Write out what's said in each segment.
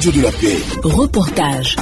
Radio de la Paix. Reportage.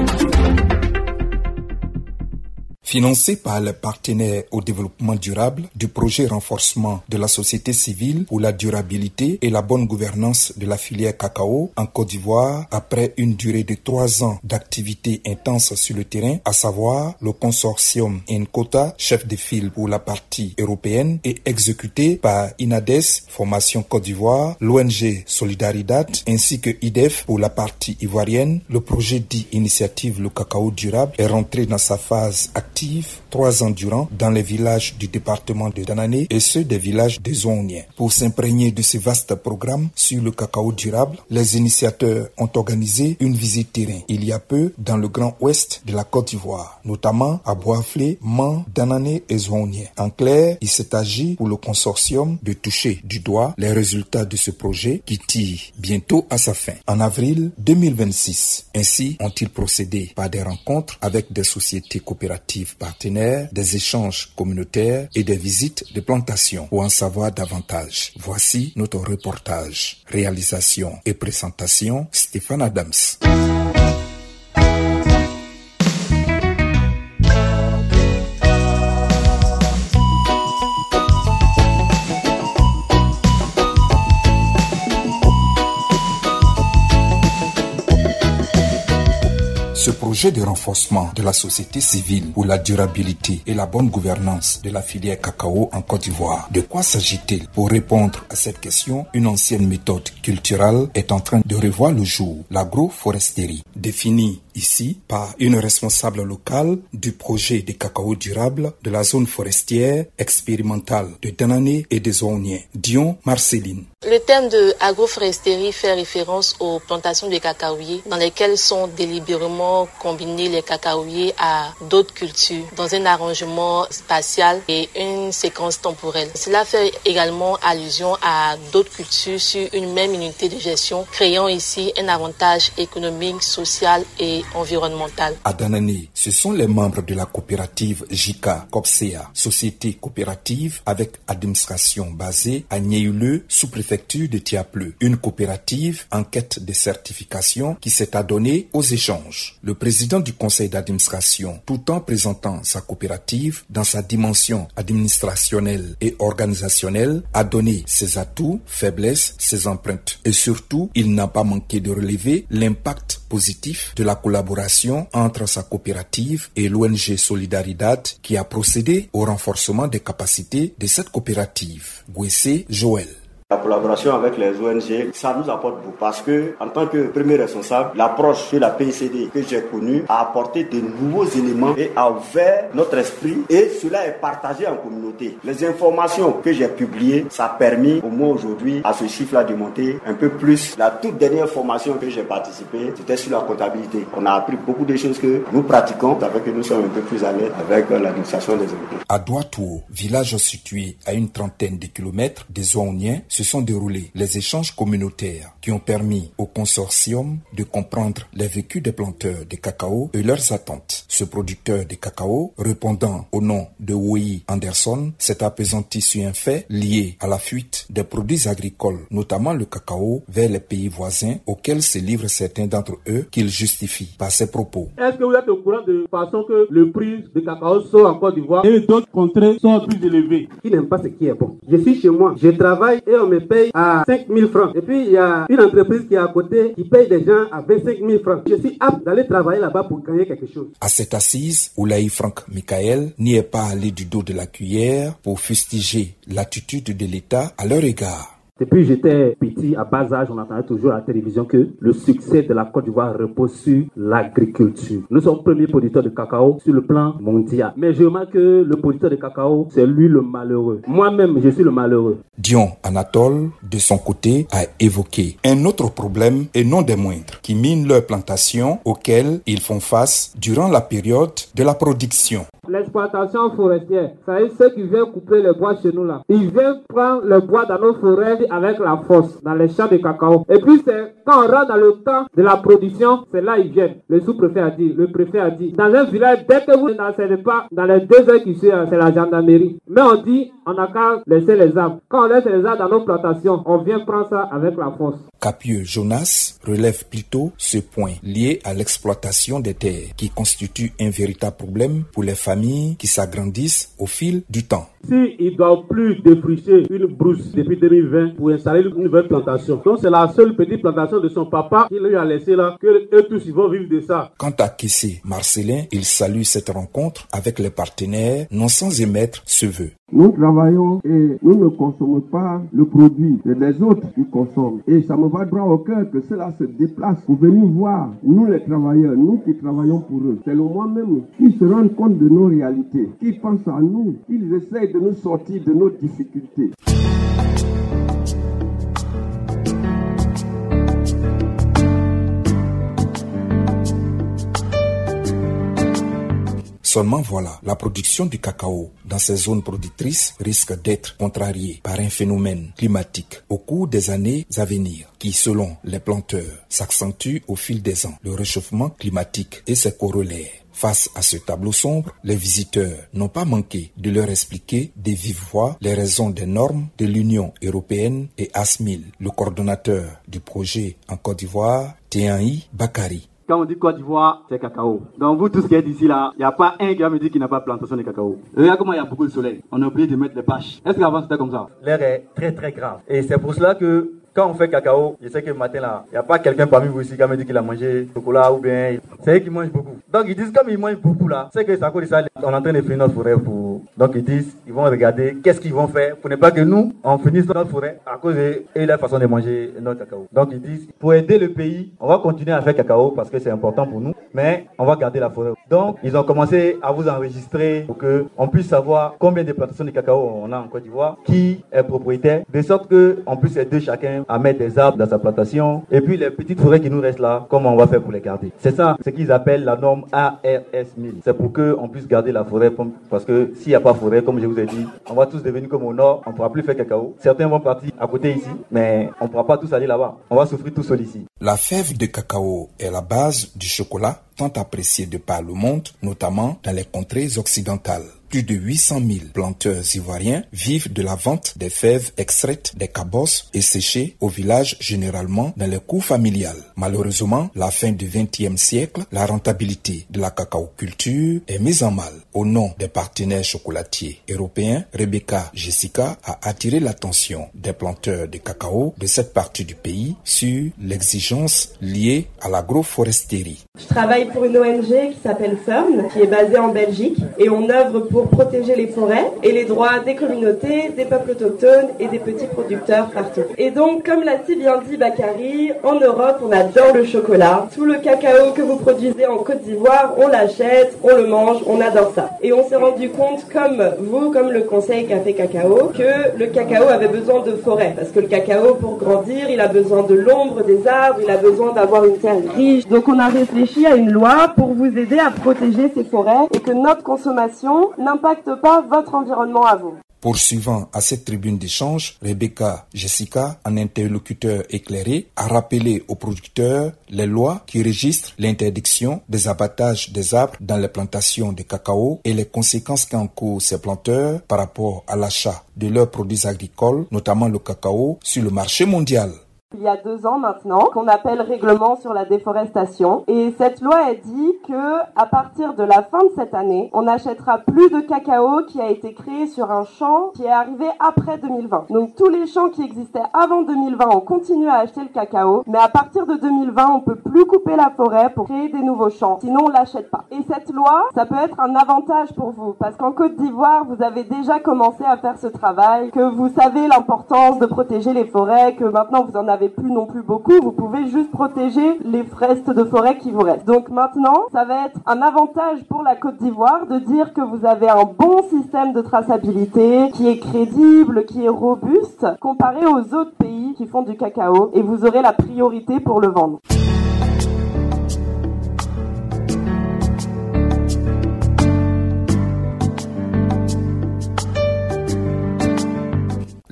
Financé par les partenaires au développement durable du projet renforcement de la société civile pour la durabilité et la bonne gouvernance de la filière cacao en Côte d'Ivoire, après une durée de 3 ans d'activité intense sur le terrain, à savoir le consortium Nkota, chef de file pour la partie européenne, et exécuté par INADES, Formation Côte d'Ivoire, l'ONG Solidaridad, ainsi que IDEF pour la partie ivoirienne, le projet dit Initiative le cacao durable est rentré dans sa phase active 3 ans durant dans les villages du département de Danané et ceux des villages des Zouaniens. Pour s'imprégner de ce vaste programme sur le cacao durable, les initiateurs ont organisé une visite terrain il y a peu dans le Grand Ouest de la Côte d'Ivoire, notamment à Boisflé, Man, Danané et Zouaniens. En clair, il s'est agi pour le consortium de toucher du doigt les résultats de ce projet qui tire bientôt à sa fin, en avril 2026. Ainsi ont-ils procédé par des rencontres avec des sociétés coopératives partenaires, des échanges communautaires et des visites de plantations. Pour en savoir davantage, voici notre reportage. Réalisation et présentation, Stéphane Adams. Ce projet de renforcement de la société civile pour la durabilité et la bonne gouvernance de la filière cacao en Côte d'Ivoire. De quoi s'agit-il? Pour répondre à cette question, une ancienne méthode culturelle est en train de revoir le jour, l'agroforesterie, définie ici par une responsable locale du projet de cacao durable de la zone forestière expérimentale de Danané et des Zouaniens, Dion Marceline. Le terme de agroforesterie fait référence aux plantations de cacaoyers dans lesquelles sont délibérément combinés les cacaoyers à d'autres cultures dans un arrangement spatial et une séquence temporelle. Cela fait également allusion à d'autres cultures sur une même unité de gestion, créant ici un avantage économique, social et environnemental. À Danané, ce sont les membres de la coopérative JICA COPSEA, société coopérative avec administration basée à Niéuleux, sous-préfecture de Tiapleu, une coopérative en quête de certification qui s'est adonnée aux échanges. Le président du conseil d'administration, tout en présentant sa coopérative dans sa dimension administrationnelle et organisationnelle, a donné ses atouts, faiblesses, ses empreintes. Et surtout, il n'a pas manqué de relever l'impact positif de la collaboration entre sa coopérative et l'ONG Solidaridad qui a procédé au renforcement des capacités de cette coopérative. Gwessé Joël. La collaboration avec les ONG, ça nous apporte beaucoup parce que, en tant que premier responsable, l'approche de la PICD que j'ai connue a apporté de nouveaux éléments et a ouvert notre esprit et cela est partagé en communauté. Les informations que j'ai publiées, ça a permis au moins aujourd'hui à ce chiffre-là de monter un peu plus. La toute dernière formation que j'ai participé, c'était sur la comptabilité. On a appris beaucoup de choses que nous pratiquons avec que nous sommes un peu plus à l'aise avec l'administration des impôts. À Douatour, village situé à une trentaine de kilomètres des Zouaniens, se sont déroulés les échanges communautaires qui ont permis au consortium de comprendre les vécus des planteurs de cacao et leurs attentes. Ce producteur de cacao, répondant au nom de Wei Anderson, s'est apaisanti sur un fait lié à la fuite des produits agricoles, notamment le cacao, vers les pays voisins auxquels se livrent certains d'entre eux qu'il justifie par ses propos. Est-ce que vous êtes au courant de façon que le prix de cacao sort en Côte d'Ivoire et d'autres contrées sont plus élevés? Qui n'aime pas ce qui est bon? Je suis chez moi, je travaille et on me paye à 5 000 francs. Et puis il y a une entreprise qui est à côté qui paye des gens à 25 000 francs. Je suis apte d'aller travailler là-bas pour gagner quelque chose. À cette assise, Oulaï Franck Michael n'y est pas allé du dos de la cuillère pour fustiger l'attitude de l'État à leur égard. Depuis que j'étais petit, à bas âge, on entendait toujours à la télévision que le succès de la Côte d'Ivoire repose sur l'agriculture. Nous sommes premiers producteurs de cacao sur le plan mondial. Mais je remarque que le producteur de cacao, c'est lui le malheureux. Moi-même, je suis le malheureux. Dion Anatole, de son côté, a évoqué un autre problème et non des moindres, qui mine leurs plantations auxquelles ils font face durant la période de la production. L'exploitation forestière, ça veut dire ceux qui viennent couper le bois chez nous là. Ils viennent prendre le bois dans nos forêts avec la force, dans les champs de cacao. Et puis c'est quand on rentre dans le temps de la production, c'est là ils viennent. Le sous-préfet a dit, le préfet a dit. Dans un village, dès que vous n'enseignez pas, dans les 2 heures qui suivent, c'est la gendarmerie. Mais on dit, on n'a qu'à laisser les arbres. Quand on laisse les arbres dans nos plantations, on vient prendre ça avec la force. Capieux Jonas relève plutôt ce point lié à l'exploitation des terres qui constitue un véritable problème pour les familles qui s'agrandissent au fil du temps. S'ils ne doivent plus défricher une brousse depuis 2020 pour installer une nouvelle plantation. Donc c'est la seule petite plantation de son papa qu'il lui a laissé là, que eux tous ils vont vivre de ça. Quant à Kessé Marcelin, il salue cette rencontre avec les partenaires, non sans émettre ce vœu. Nous travaillons et nous ne consommons pas le produit, c'est les autres qui consomment. Et ça me va droit au cœur que cela se déplace pour venir voir nous les travailleurs, nous qui travaillons pour eux. C'est le moi-même qui se rendent compte de nos réalités, qui pensent à nous, qui essayent de nous sortir de nos difficultés. Seulement voilà, la production du cacao dans ces zones productrices risque d'être contrariée par un phénomène climatique au cours des années à venir qui, selon les planteurs, s'accentue au fil des ans. Le réchauffement climatique et ses corollaires. Face à ce tableau sombre, les visiteurs n'ont pas manqué de leur expliquer de vive voix les raisons des normes de l'Union européenne et ASMIL, le coordonnateur du projet en Côte d'Ivoire, Théani Bakari. Quand on dit Côte d'Ivoire, c'est cacao. Donc vous, tout ce qui est d'ici là, il n'y a pas un qui va me dire qu'il n'a pas de plantation de cacao. Regarde comment il y a beaucoup de soleil. On a oublié de mettre les bâches. Est-ce qu'avant c'était comme ça? L'air est très très grave. Et c'est pour cela que quand on fait cacao, je sais que le matin là, il n'y a pas quelqu'un parmi vous ici qui va me dire qu'il a mangé chocolat ou bien... C'est eux qui mangent beaucoup. Donc ils disent comme ils mangent beaucoup là, c'est que c'est à cause de ça, on est en train de finir notre forêt pour... Donc ils disent, ils vont regarder qu'est-ce qu'ils vont faire pour ne pas que nous, on finisse notre forêt à cause de leur façon de manger notre cacao. Donc ils disent, pour aider le pays, on va continuer à faire cacao parce que c'est important pour nous, mais on va garder la forêt. Donc ils ont commencé à vous enregistrer pour qu'on puisse savoir combien de plantations de cacao on a en Côte d'Ivoire, qui est propriétaire, de sorte qu'on puisse aider chacun à mettre des arbres dans sa plantation, et puis les petites forêts qui nous restent là, comment on va faire pour les garder. C'est ça, ce qu'ils appellent la norme ARS 1000. C'est pour qu'on puisse garder la forêt, parce que s'il n'y a pas forêt, comme je vous ai dit, on va tous devenir comme au nord, on ne pourra plus faire cacao. Certains vont partir à côté ici, mais on ne pourra pas tous aller là-bas. On va souffrir tout seul ici. La fève de cacao est la base du chocolat, tant apprécié de par le monde, notamment dans les contrées occidentales. Plus de 800 000 planteurs ivoiriens vivent de la vente des fèves extraites des cabosses et séchées au village, généralement dans les cours familiales. Malheureusement, la fin du XXe siècle, la rentabilité de la cacao-culture est mise en mal. Au nom des partenaires chocolatiers européens, Rebecca Jessica a attiré l'attention des planteurs de cacao de cette partie du pays sur l'exigence liée à l'agroforesterie. Je travaille pour une ONG qui s'appelle Fern, qui est basée en Belgique, et on œuvre pour protéger les forêts et les droits des communautés, des peuples autochtones et des petits producteurs partout. Et donc, comme l'a si bien dit Bakary, en Europe, on adore le chocolat. Tout le cacao que vous produisez en Côte d'Ivoire, on l'achète, on le mange, on adore ça. Et on s'est rendu compte, comme vous, comme le Conseil Café Cacao, que le cacao avait besoin de forêt. Parce que le cacao, pour grandir, il a besoin de l'ombre des arbres, il a besoin d'avoir une terre riche. Donc on a réfléchi à une loi pour vous aider à protéger ces forêts et que notre consommation n'impacte pas votre environnement à vous. Poursuivant à cette tribune d'échange, Rebecca Jessica, un interlocuteur éclairé, a rappelé aux producteurs les lois qui registrent l'interdiction des abattages des arbres dans les plantations de cacao et les conséquences qu'encourent ces planteurs par rapport à l'achat de leurs produits agricoles, notamment le cacao, sur le marché mondial. Il y a 2 ans maintenant, qu'on appelle règlement sur la déforestation. Et cette loi a dit que, à partir de la fin de cette année, on n'achètera plus de cacao qui a été créé sur un champ qui est arrivé après 2020. Donc tous les champs qui existaient avant 2020, on continue à acheter le cacao. Mais à partir de 2020, on peut plus couper la forêt pour créer des nouveaux champs. Sinon, on l'achète pas. Et cette loi, ça peut être un avantage pour vous. Parce qu'en Côte d'Ivoire, vous avez déjà commencé à faire ce travail, que vous savez l'importance de protéger les forêts, que maintenant vous en avez plus non plus beaucoup, vous pouvez juste protéger les restes de forêt qui vous restent. Donc maintenant, ça va être un avantage pour la Côte d'Ivoire de dire que vous avez un bon système de traçabilité qui est crédible, qui est robuste, comparé aux autres pays qui font du cacao, et vous aurez la priorité pour le vendre.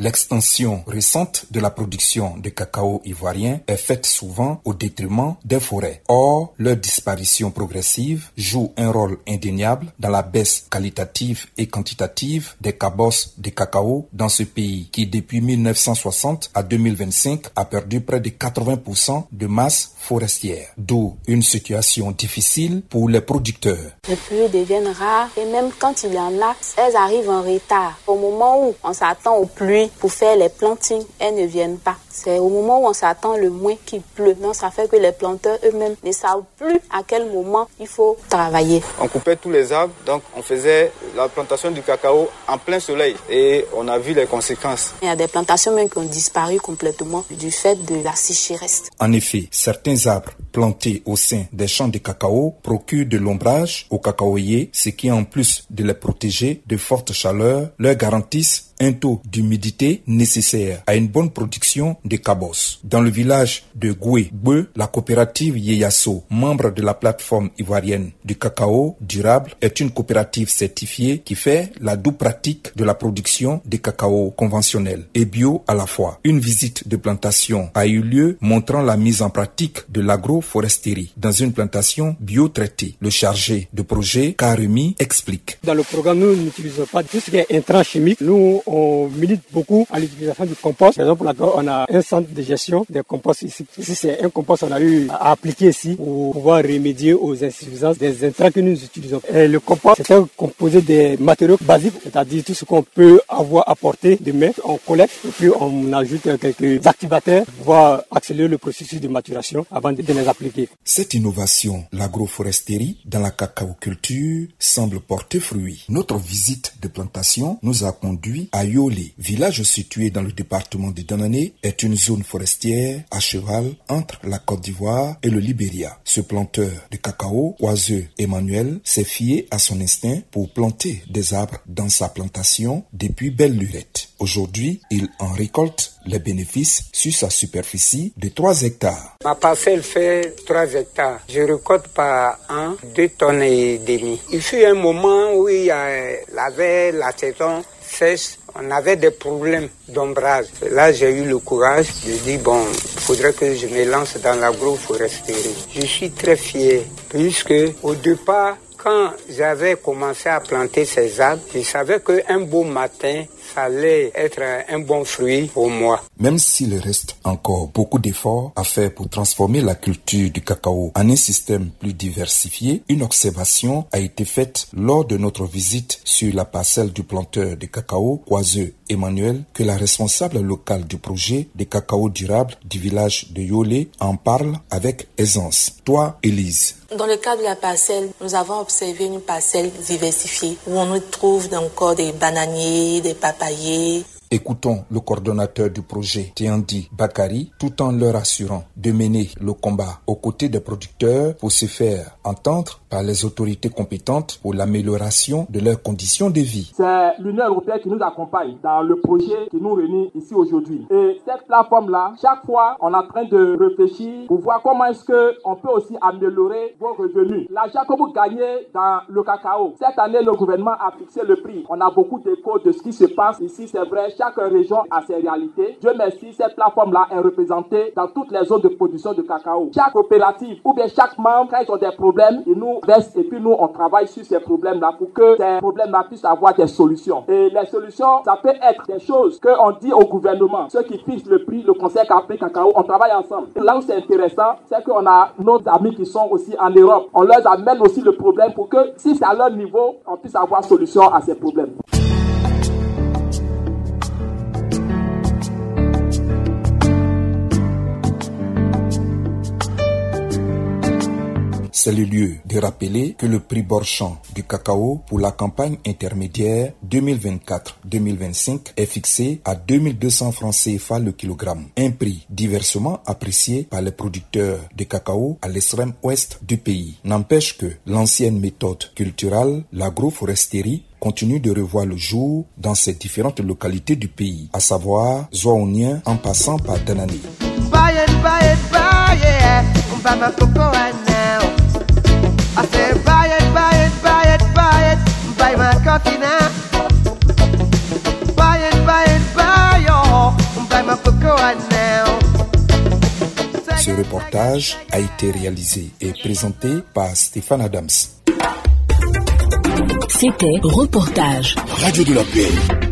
L'extension récente de la production de cacao ivoirien est faite souvent au détriment des forêts. Or, leur disparition progressive joue un rôle indéniable dans la baisse qualitative et quantitative des cabosses de cacao dans ce pays qui, depuis 1960 à 2025, a perdu près de 80% de masse forestière. D'où une situation difficile pour les producteurs. Les pluies deviennent rares et même quand il y en a, elles arrivent en retard. Au moment où on s'attend aux pluies pour faire les plantings, elles ne viennent pas. C'est au moment où on s'attend le moins qu'il pleut. Donc ça fait que les planteurs eux-mêmes ne savent plus à quel moment il faut travailler. On coupait tous les arbres, donc on faisait la plantation du cacao en plein soleil et on a vu les conséquences. Il y a des plantations même qui ont disparu complètement du fait de la sécheresse. En effet, certains arbres plantés au sein des champs de cacao procurent de l'ombrage aux cacaoyers, ce qui en plus de les protéger de fortes chaleurs, leur garantissent un taux d'humidité nécessaire à une bonne production de cabosses. Dans le village de Goué-Beu, la coopérative Yeyaso, membre de la plateforme ivoirienne du cacao durable, est une coopérative certifiée qui fait la double pratique de la production de cacao conventionnel et bio à la fois. Une visite de plantation a eu lieu montrant la mise en pratique de l'agroforesterie dans une plantation bio-traitée. Le chargé de projet, Karemi, explique. Dans le programme, nous n'utilisons pas tout ce qui est intrants chimiques. Nous, on milite beaucoup à l'utilisation du compost. Par exemple, on a un centre de gestion des composts ici. Ici, c'est un compost qu'on a eu à appliquer ici pour pouvoir remédier aux insuffisances des intrants que nous utilisons. Et le compost, c'est un composé des matériaux basiques, c'est-à-dire tout ce qu'on peut avoir à portée de main. On collecte et puis on ajoute quelques activateurs pour pouvoir accélérer le processus de maturation avant de les appliquer. Cette innovation, l'agroforesterie dans la cacaoculture, semble porter fruit. Notre visite de plantation nous a conduit à Yolé, village situé dans le département de Danané, est une zone forestière à cheval entre la Côte d'Ivoire et le Libéria. Ce planteur de cacao, Oiseux Emmanuel, s'est fié à son instinct pour planter des arbres dans sa plantation depuis belle lurette. Aujourd'hui, il en récolte les bénéfices sur sa superficie de 3 hectares. Ma parcelle fait 3 hectares. Je récolte par an 2 tonnes et demie. Il fut un moment où il y avait la saison sèche, on avait des problèmes d'ombrage. Là, j'ai eu le courage de dire, bon, il faudrait que je me lance dans l'agroforesterie. Je suis très fier, puisque au départ, quand j'avais commencé à planter ces arbres, je savais qu'un beau matin, ça allait être un bon fruit pour moi. Même s'il reste encore beaucoup d'efforts à faire pour transformer la culture du cacao en un système plus diversifié, une observation a été faite lors de notre visite sur la parcelle du planteur de cacao, Oiseux Emmanuel, que la responsable locale du projet de cacao durable du village de Yolé en parle avec aisance. Toi, Élise. Dans le cas de la parcelle, nous avons observé une parcelle diversifiée où on trouve encore des bananiers, des papayers. Écoutons le coordonnateur du projet, Tiandi Bakari, tout en leur assurant de mener le combat aux côtés des producteurs pour se faire entendre par les autorités compétentes pour l'amélioration de leurs conditions de vie. C'est l'Union européenne qui nous accompagne dans le projet qui nous réunit ici aujourd'hui. Et cette plateforme-là, chaque fois, on est en train de réfléchir pour voir comment est-ce qu'on peut aussi améliorer vos revenus. L'argent que vous gagnez dans le cacao, cette année, le gouvernement a fixé le prix. On a beaucoup d'échos de ce qui se passe ici, c'est vrai. Chaque région a ses réalités. Dieu merci, cette plateforme-là est représentée dans toutes les zones de production de cacao. Chaque coopérative ou bien chaque membre, quand ils ont des problèmes, ils nous versent et puis nous, on travaille sur ces problèmes-là pour que ces problèmes-là puissent avoir des solutions. Et les solutions, ça peut être des choses qu'on dit au gouvernement, ceux qui fixent le prix, le Conseil Afrique Cacao, on travaille ensemble. Et là où c'est intéressant, c'est qu'on a nos amis qui sont aussi en Europe. On leur amène aussi le problème pour que, si c'est à leur niveau, on puisse avoir solution à ces problèmes. C'est le lieu de rappeler que le prix Borchamp du cacao pour la campagne intermédiaire 2024-2025 est fixé à 2200 francs CFA le kilogramme. Un prix diversement apprécié par les producteurs de cacao à l'extrême ouest du pays. N'empêche que l'ancienne méthode culturelle, l'agroforesterie, continue de revoir le jour dans ces différentes localités du pays, à savoir Zouaounien en passant par Danané. I said, buy it, buy it, buy it, buy it, buy my coffee now. Buy it, buy it, buy your Ce reportage a été réalisé et présenté par Stéphane Adams. C'était Reportage. Radio de la Paix.